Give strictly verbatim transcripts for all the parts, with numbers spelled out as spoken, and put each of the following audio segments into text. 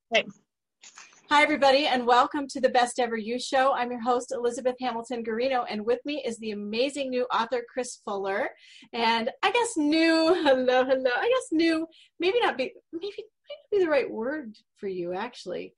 Okay. Hi, everybody, and welcome to the Best Ever You Show. I'm your host, Elizabeth Hamilton Garino, and with me is the amazing new author, Chris Fuller. And I guess new, hello, hello, I guess new, maybe not be, maybe might not be the right word for you, actually.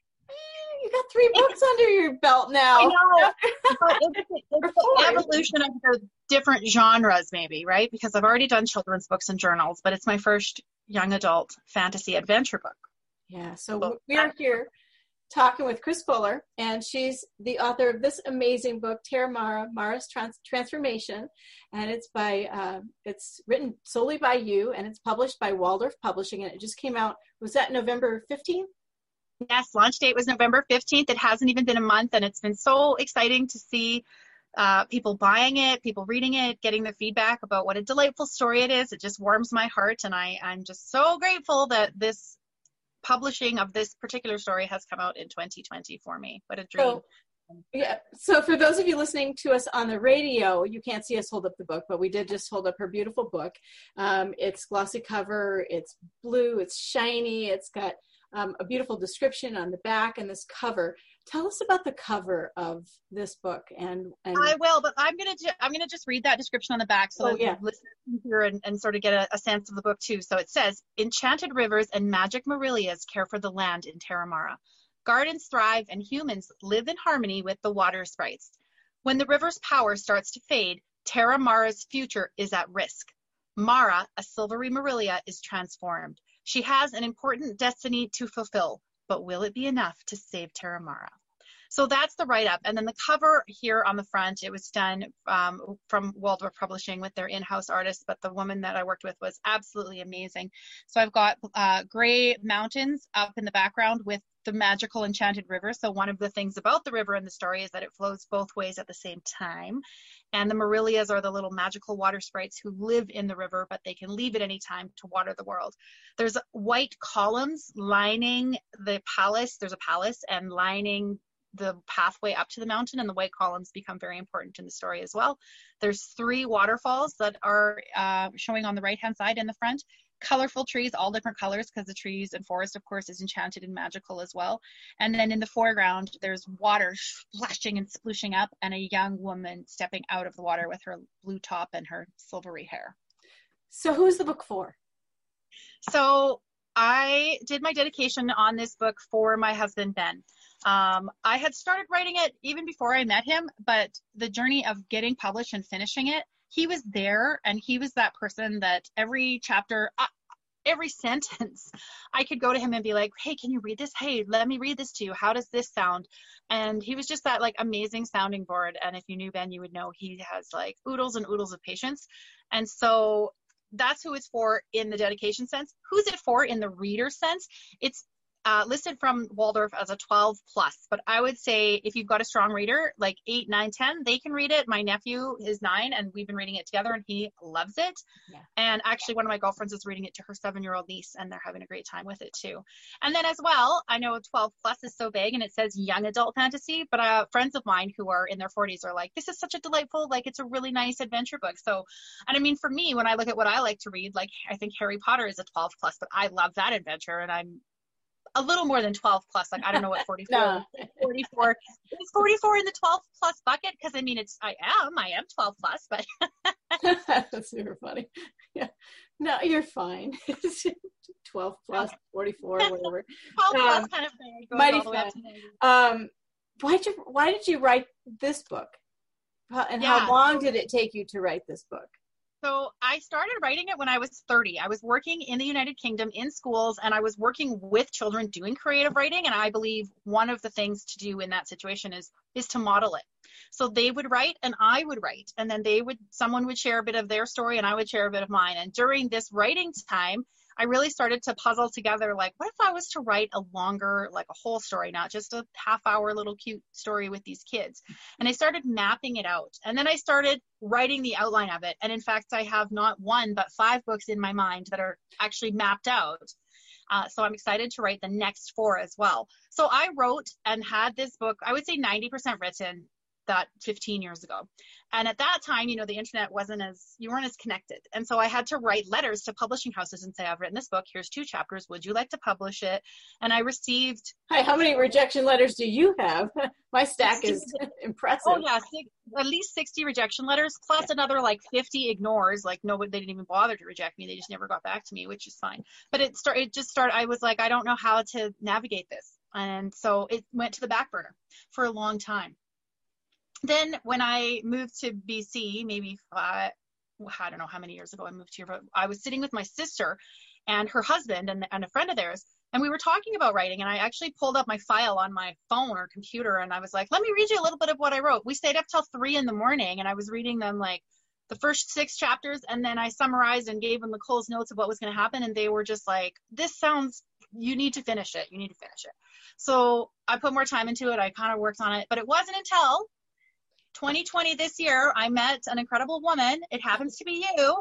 Eh, You got three books under your belt now. I know, but it's, it's the evolution of the different genres, maybe, right? Because I've already done children's books and journals, but it's my first young adult fantasy adventure book. Yeah, so we are here talking with Chris Fuller, and she's the author of this amazing book, Terramara, Mara's Trans- Transformation, and it's by uh, it's written solely by you, and it's published by Waldorf Publishing, and it just came out. Was that November fifteenth? Yes, launch date was November fifteenth. It hasn't even been a month, and it's been so exciting to see uh, people buying it, people reading it, getting the feedback about what a delightful story it is. It just warms my heart, and I, I'm just so grateful that this publishing of this particular story has come out in twenty twenty for me. What a dream. So, yeah. So for those of you listening to us on the radio, you can't see us hold up the book, but we did just hold up her beautiful book. Um, it's glossy cover. It's blue. It's shiny. It's got um, a beautiful description on the back and this cover. Tell us about the cover of this book. And, and I will, but I'm gonna ju- I'm gonna just read that description on the back so oh, that yeah. listeners can hear and, and sort of get a, a sense of the book too. So it says, enchanted rivers and magic Marilias care for the land in Terramara. Gardens thrive and humans live in harmony with the water sprites. When the river's power starts to fade, Terramara's future is at risk. Mara, a silvery Marilia, is transformed. She has an important destiny to fulfill, but will it be enough to save Terramara? So that's the write-up. And then the cover here on the front, it was done um, from Waldorf Publishing with their in-house artist, but the woman that I worked with was absolutely amazing. So I've got uh, gray mountains up in the background with the magical enchanted river. So one of the things about the river in the story is that it flows both ways at the same time. And the Marilias are the little magical water sprites who live in the river, but they can leave at any time to water the world. There's white columns lining the palace. There's a palace and lining the pathway up to the mountain, and the white columns become very important in the story as well. There's three waterfalls that are uh, showing on the right-hand side in the front. Colorful trees, all different colors, because the trees and forest, of course, is enchanted and magical as well. And then in the foreground, there's water splashing and splooshing up, and a young woman stepping out of the water with her blue top and her silvery hair. So who's the book for? So I did my dedication on this book for my husband, Ben. Um, I had started writing it even before I met him, but the journey of getting published and finishing it, he was there, and he was that person that every chapter, uh, every sentence, I could go to him and be like, hey, can you read this? Hey, let me read this to you. How does this sound? And he was just that like amazing sounding board. And if you knew Ben, you would know he has like oodles and oodles of patience. And so that's who it's for in the dedication sense. Who's it for in the reader sense? It's Uh, listed from Waldorf as a twelve plus, but I would say if you've got a strong reader, like eight, nine, ten, they can read it. My nephew is nine, and we've been reading it together, and he loves it. Yeah. And actually, one of my girlfriends is reading it to her seven-year-old niece, and they're having a great time with it too. And then as well, I know twelve plus is so vague, and it says young adult fantasy, but uh, friends of mine who are in their forties are like, this is such a delightful, like it's a really nice adventure book. So, and I mean, for me, when I look at what I like to read, like I think Harry Potter is a twelve plus, but I love that adventure, and I'm a little more than twelve plus. Like, I don't know what forty-four, No. forty-four, is forty-four in the twelve plus bucket? Cause I mean, it's, I am, I am twelve plus, but. That's super funny. Yeah. No, you're fine. twelve plus, forty-four, whatever. twelve plus um, kind of thing. Goes mighty all the way fun. up to ninety. Um, why did you, why did you write this book? How- And Yeah. how long did it take you to write this book? So I started writing it when I was thirty. I was working in the United Kingdom in schools, and I was working with children doing creative writing. And I believe one of the things to do in that situation is, is to model it. So they would write and I would write, and then they would, someone would share a bit of their story and I would share a bit of mine. And during this writing time, I really started to puzzle together, like, what if I was to write a longer, like a whole story, not just a half hour little cute story with these kids? And I started mapping it out. And then I started writing the outline of it. And in fact, I have not one, but five books in my mind that are actually mapped out. Uh, so I'm excited to write the next four as well. So I wrote and had this book, I would say ninety percent written that fifteen years ago. And at that time, you know, the internet wasn't as, you weren't as connected. And so I had to write letters to publishing houses and say, I've written this book. Here's two chapters. Would you like to publish it? And I received. Hi, how many rejection letters do you have? My stack is impressive. Oh yeah, six, at least sixty rejection letters, plus another like fifty ignores. Like nobody, they didn't even bother to reject me. They just never got back to me, which is fine. But it started, it just started, I was like, I don't know how to navigate this. And so it went to the back burner for a long time. Then when I moved to B C, maybe five, I don't know how many years ago I moved here, but I was sitting with my sister and her husband and, and a friend of theirs, and we were talking about writing, and I actually pulled up my file on my phone or computer, and I was like, let me read you a little bit of what I wrote. We stayed up till three in the morning, and I was reading them like the first six chapters, and then I summarized and gave them the Cole's notes of what was going to happen, and they were just like, this sounds, you need to finish it. You need to finish it. So I put more time into it. I kind of worked on it, but it wasn't until twenty twenty, this year, I met an incredible woman. It happens to be you.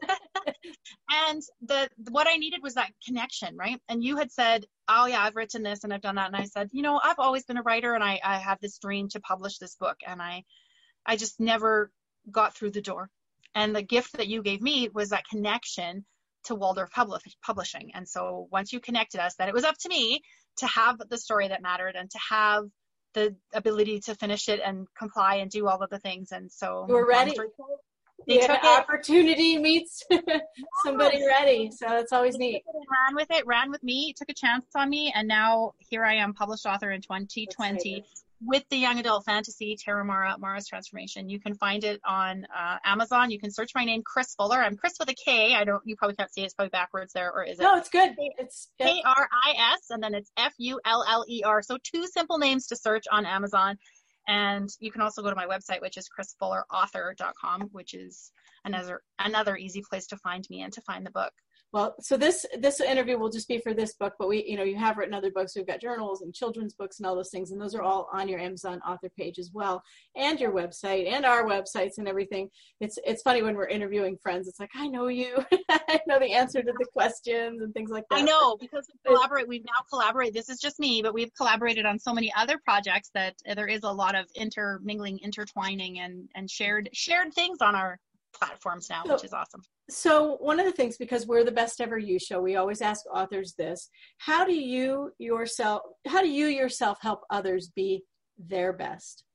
And the what I needed was that connection, right? And you had said, oh yeah, I've written this and I've done that. And I said, you know, I've always been a writer, and I, I have this dream to publish this book. And I, I just never got through the door. And the gift that you gave me was that connection to Waldorf Publish, Publishing. And so once you connected us, then it was up to me to have the story that mattered and to have the ability to finish it and comply and do all of the things. And so you were ready. They yeah, took it. Opportunity meets somebody ready. So that's always they neat. Ran with it, ran with me, took a chance on me. And now here I am, published author in twenty twenty with the young adult fantasy, Terramara, Mara's Transformation. You can find it on uh, Amazon. You can search my name, Chris Fuller. I'm Chris with a K. I don't, you probably can't see it. It's probably backwards there, or is it? No, it's good. It's K R I S, and then it's F U L L E R. So two simple names to search on Amazon. And you can also go to my website, which is chris fuller author dot com, which is another another easy place to find me and to find the book. Well, so this this interview will just be for this book, but we, you know, you have written other books. We've got journals and children's books and all those things, and those are all on your Amazon author page as well, and your website and our websites and everything. It's it's funny when we're interviewing friends. It's like, I know you, I know the answer to the questions and things like that. I know, because we collaborate. We've now collaborated. This is just me, but we've collaborated on so many other projects that there is a lot of intermingling, intertwining, and and shared shared things on our platforms now, so, which is awesome. So one of the things, because we're the Best Ever You show, we always ask authors this: how do you yourself, how do you yourself help others be their best?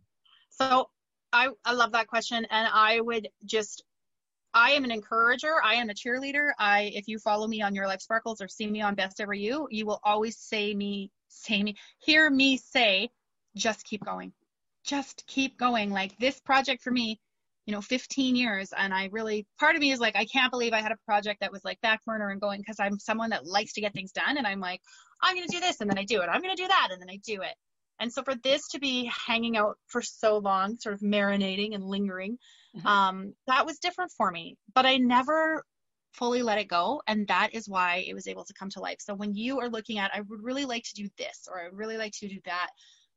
So I, I love that question. And I would just, I am an encourager. I am a cheerleader. I, if you follow me on Your Life Sparkles or see me on Best Ever You, you will always say me, say me, hear me say, just keep going. Just keep going. Like this project for me, you know, fifteen years. And I really, part of me is like, I can't believe I had a project that was like back burner and going, because I'm someone that likes to get things done. And I'm like, I'm going to do this. And then I do it. I'm going to do that. And then I do it. And so for this to be hanging out for so long, sort of marinating and lingering, mm-hmm. um, that was different for me. But I never fully let it go. And that is why it was able to come to life. So when you are looking at, I would really like to do this, or I would really like to do that,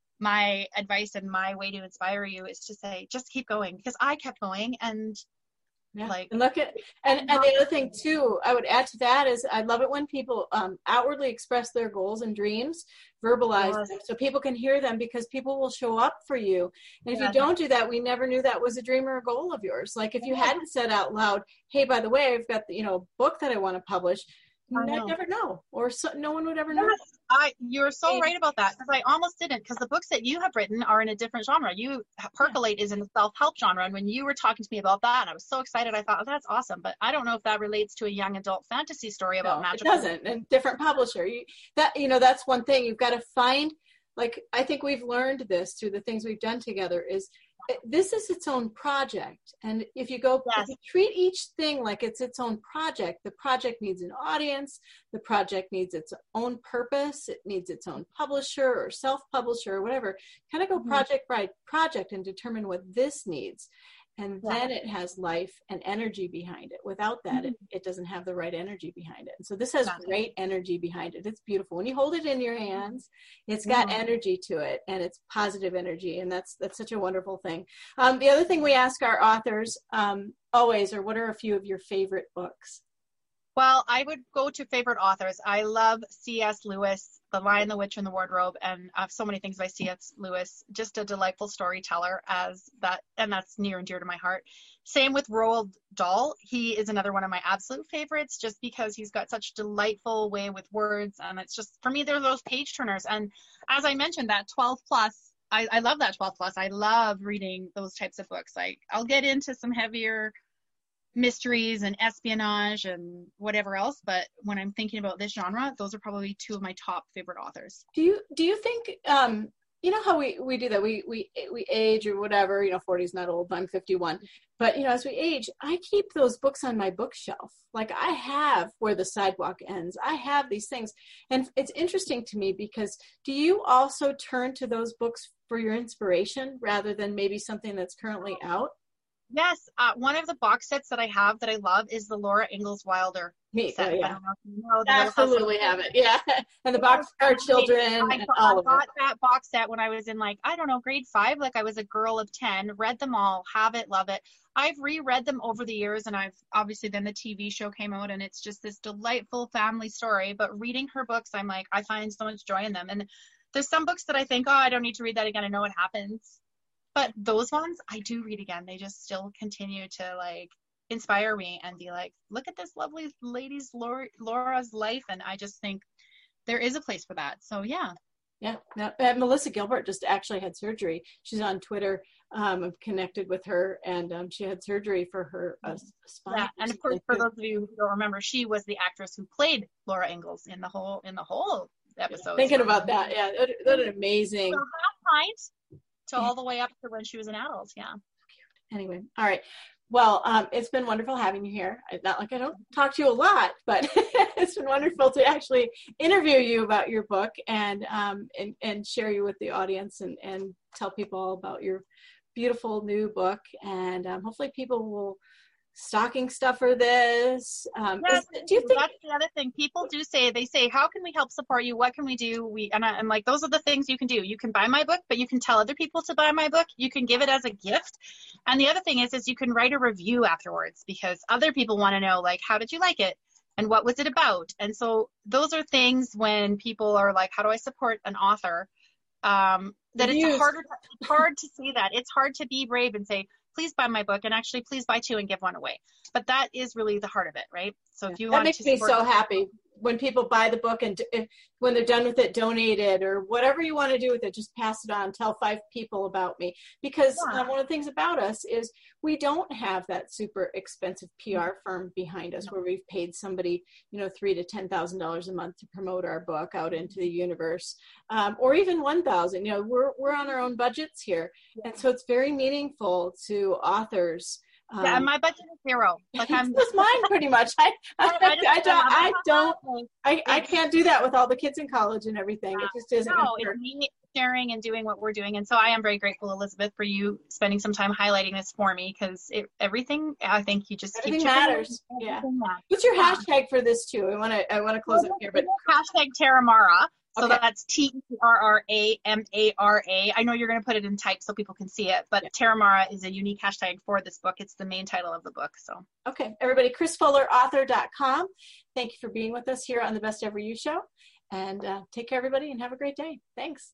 my advice and my way to inspire you is to say, just keep going, because I kept going. And yeah. like, and look at, and, and the other thing too, I would add to that is I love it when people um, outwardly express their goals and dreams, verbalize yes. them so people can hear them, because people will show up for you. And if yeah. you don't do that, we never knew that was a dream or a goal of yours. Like if you yeah. hadn't said out loud, hey, by the way, I've got the, you know, book that I want to publish, I know. never know, or so, no one would ever know. Yes, I, you're so right about that, because I almost didn't, because the books that you have written are in a different genre. You Percolate yeah. is in the self-help genre, and when you were talking to me about that, I was so excited. I thought, oh, that's awesome, but I don't know if that relates to a young adult fantasy story about no, magic. It doesn't, and different publisher. You, that you know, that's one thing you've got to find. Like I think we've learned this through the things we've done together is. This is its own project. And if you go, yes. if you treat each thing like it's its own project, the project needs an audience, the project needs its own purpose, it needs its own publisher or self-publisher or whatever. Kind of go mm-hmm. project by project and determine what this needs. And yeah. then it has life and energy behind it. Without that, mm-hmm. it, it doesn't have the right energy behind it. And so this has exactly. great energy behind it. It's beautiful. When you hold it in your hands, it's got mm-hmm. energy to it, and it's positive energy. And that's that's such a wonderful thing. Um, the other thing we ask our authors um, always are, what are a few of your favorite books? Well, I would go to favorite authors. I love C S. Lewis, The Lion, the Witch, and the Wardrobe, and I have so many things by C S. Lewis. Just a delightful storyteller, as that, and that's near and dear to my heart. Same with Roald Dahl. He is another one of my absolute favorites, just because he's got such delightful way with words, and it's just, for me, they're those page turners. And as I mentioned, that twelve plus, I, I love that twelve plus. I love reading those types of books. Like, I'll get into some heavier mysteries and espionage and whatever else, but when I'm thinking about this genre, those are probably two of my top favorite authors. Do you do you think um you know how we we do that, we we we age or whatever, you know, forty is not old, I'm fifty-one, but you know, as we age, I keep those books on my bookshelf. Like, I have Where the Sidewalk Ends, I have these things, and it's interesting to me because do you also turn to those books for your inspiration rather than maybe something that's currently out? Yes, uh, one of the box sets that I have that I love is the Laura Ingalls Wilder Me, set. oh, yeah. I don't know if you know, the Absolutely have it, yeah. And the Boxcar Children, I, and I all of got it. that box set when I was in, like, I don't know, grade five. Like, I was a girl of ten, read them all, have it, love it. I've reread them over the years, and I've obviously, then the T V show came out, and it's just this delightful family story. But reading her books, I'm like, I find so much joy in them. And there's some books that I think, oh, I don't need to read that again. I know what happens. But those ones I do read again. They just still continue to, like, inspire me and be like, look at this lovely lady's Laura, Laura's life. And I just think there is a place for that. So yeah. Yeah. Now, uh, Melissa Gilbert just actually had surgery. She's on Twitter. Um, I'm connected with her, and um, she had surgery for her uh, spine. Yeah, and of course, for those of you who don't remember, she was the actress who played Laura Ingalls in the whole in the whole episode. Yeah, thinking about that, yeah, what, what an amazing. So half pint to all the way up to when she was an adult. Yeah. Anyway, all right. Well, um, it's been wonderful having you here. Not like I don't talk to you a lot, but it's been wonderful to actually interview you about your book and um, and, and share you with the audience and, and tell people all about your beautiful new book. And um, hopefully people will stocking stuffer this. Um, yes, is, do you think that's the other thing? People do say, they say, how can we help support you? What can we do? We and I, I'm like, those are the things you can do. You can buy my book, but you can tell other people to buy my book. You can give it as a gift. And the other thing is, is you can write a review afterwards, because other people want to know, like, how did you like it? And what was it about? And so those are things when people are like, how do I support an author? Um, that Reviews. It's harder, it's hard to see that. It's hard to be brave and say, please buy my book, and actually please buy two and give one away. But that is really the heart of it, right? So if you that want makes to me support so happy when people buy the book, and if, when they're done with it, donate it, or whatever you want to do with it, just pass it on, tell five people about me. Because yeah. uh, one of the things about us is we don't have that super expensive P R firm behind us, no. where we've paid somebody, you know, three to ten thousand dollars a month to promote our book out into the universe, um, or even one thousand. You know, we're we're on our own budgets here, yeah. and so it's very meaningful to authors. Um, yeah, and my budget is zero. Like I'm just mine pretty much. I I, I, I don't I don't I, I can't do that with all the kids in college and everything. Yeah, it just isn't. No, it's me sharing and doing what we're doing. And so I am very grateful, Elizabeth, for you spending some time highlighting this for me, because everything, I think you just everything keep matters. Yeah. Matters. What's your yeah. hashtag for this too? I want to I want to close well, up here, but hashtag Terramara. So okay. that's T E R R A M A R A. I know you're going to put it in type so people can see it, but yeah. Terramara is a unique hashtag for this book. It's the main title of the book. So okay, everybody, Chris Fuller Author dot com. Thank you for being with us here on the Best Ever You Show. And uh, take care, everybody, and have a great day. Thanks.